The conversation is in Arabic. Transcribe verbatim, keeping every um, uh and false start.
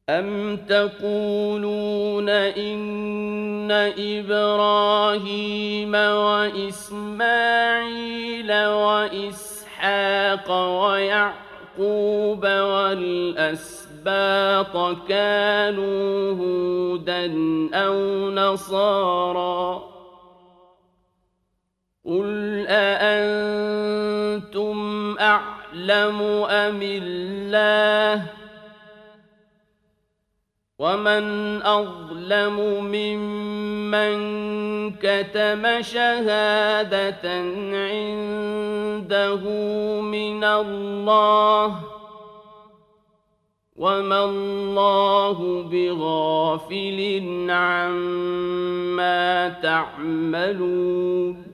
أَمْ تَقُولُونَ إِنَّ إِبْرَاهِيمَ وَإِسْمَاعِيلَ وَإِسْحَاقَ وَيَعْقُوبَ وَالْأَسْبَاطَ كَانُوا هُودًا أَوْ نَصَارَىٰ ۗ قُلْ أَأَنتُمْ أَعْلَمُ أَمِ اللَّهُ ۗ وَمَنْ أَظْلَمُ مِمَّن كَتَمَ شَهَادَةً عِندَهُ مِنَ اللَّهِ ۗ وَمَا اللَّهُ بِغَافِلٍ عَمَّا تَعْمَلُونَ